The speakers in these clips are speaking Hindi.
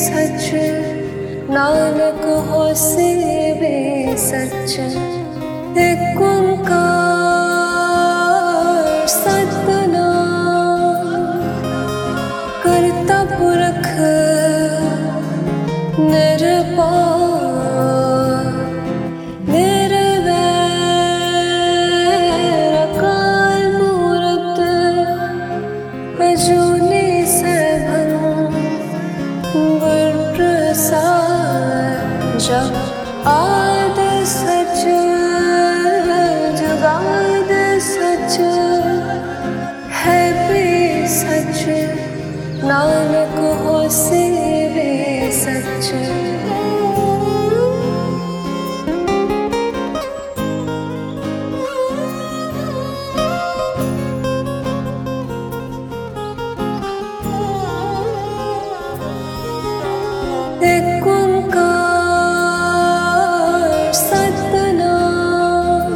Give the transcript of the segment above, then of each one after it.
सच नानक होसे बे सच। एक ओंकार सतनाम करता पुरख निर्भय निर्वैर अकाल मूरत अजूनी सैभं गुर प्रसाद। जप आद सच जुगाद सच है भी सच नानक होसे बे सच। एक ओंकार सतनाम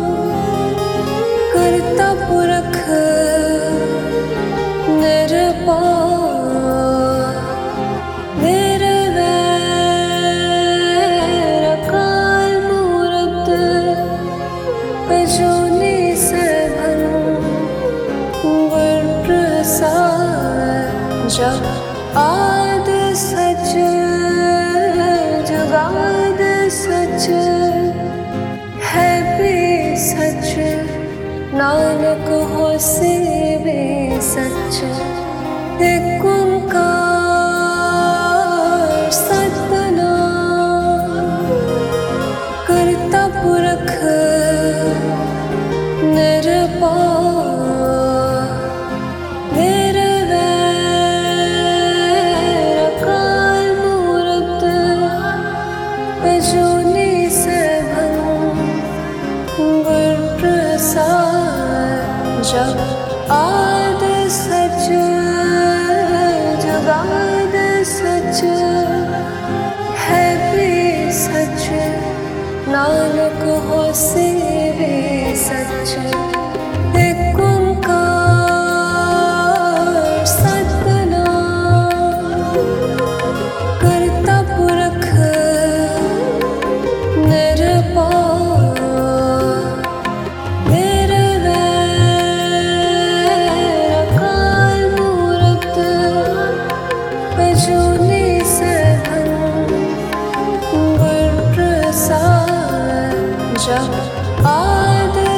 करता पुरख निर्भय निर्वैर अकाल मूरत अजूनी सैभं गुर प्रसाद। जप आद सच जुगाद सच है भी सच नानक होसे बे सच। एक ओंकार सतनाम करता पुरख निर्भय निर्वैर अकाल मूरत अजूनी सैभं गुर प्रसाद। जप आद सच जुगाद सच है भी सच नानक होसे बे सच। एक ओंकार सतनाम करता पुरख निर्भय निर्वैर अकाल मूरत अजूनी सैभं गुर प्रसाद। जप आद